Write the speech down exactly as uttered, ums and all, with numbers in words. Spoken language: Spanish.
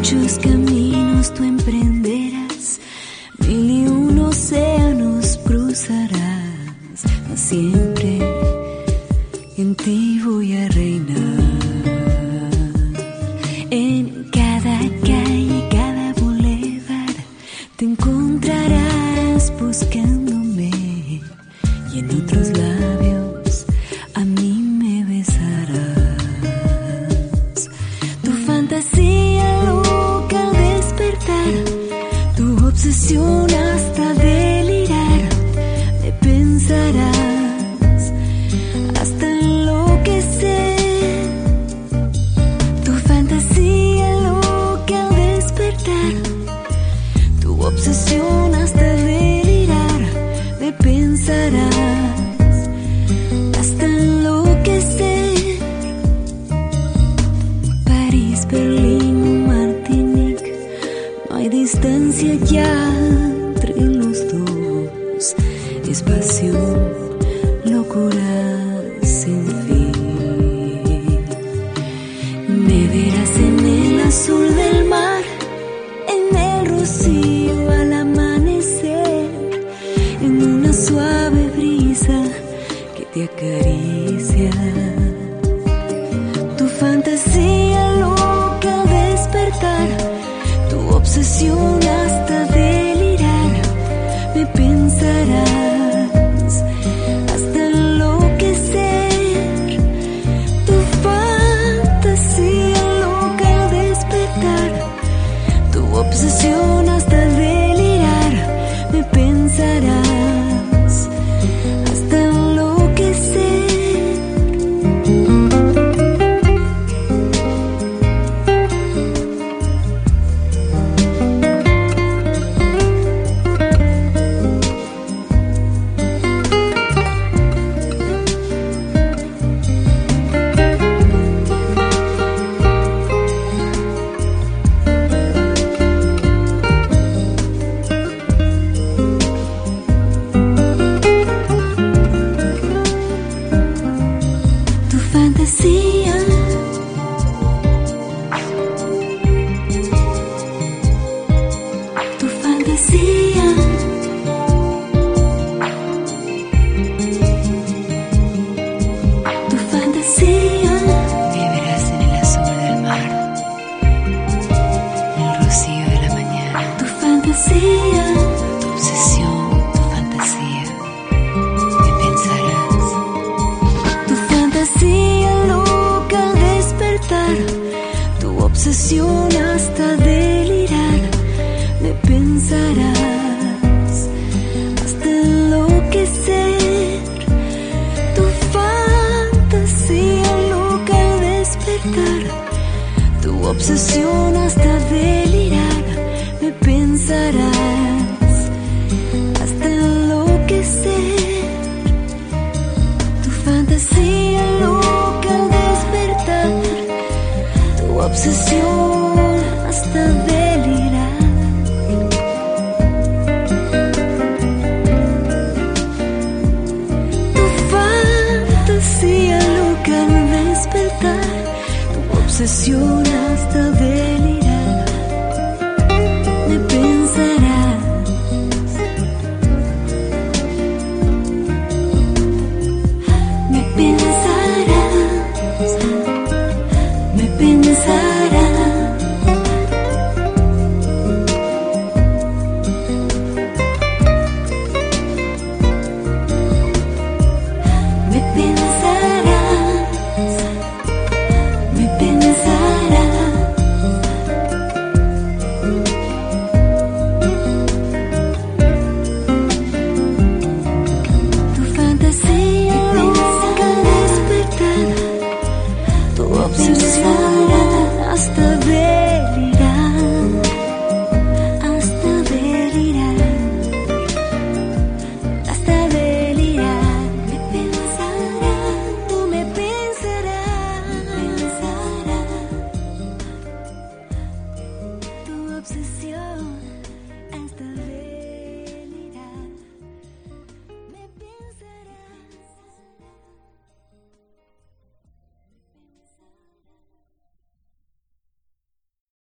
Muchos caminos tú emprenderás, mil y un océanos cruzarás, mas siempre en ti voy a reinar. En cada calle, cada bulevar, te encontrarás buscándome, y en otros labios a mí me besarás. Tu fantasía loca al despertar, tu obsesión hasta delirar, me pensarás hasta enloquecer. Tu fantasía loca al despertar, tu obsesión hasta delirar, me pensarás hasta enloquecer. París, Berlín, Martinique, no hay distancia ya entre los dos, es pasión, locura sin fin. Me verás en el azul del mar, en el rocío al amanecer, en una suave brisa que te acaricia. Tu fantasía loca al despertar, tu obsesión hasta delirar, me pensarás hasta enloquecer. Tu fantasía loca al despertar, tu obsesión hasta delirar, me pensarás hasta enloquecer. Tu fantasía, tu fantasía, tu fantasía. Me verás en el azul del mar, en el rocío de la mañana. Tu fantasía, tu obsesión, tu fantasía, me pensarás. Tu fantasía loca al despertar, tu obsesión hasta delirar, me pensarás hasta enloquecer. Tu fantasía loca al despertar, tu obsesión hasta delirar, me pensarás hasta enloquecer. Tu fantasía loca al despertar, tu obsesión hasta delirar. Tu fantasía loca al despertar, tu obsesión hasta delirar.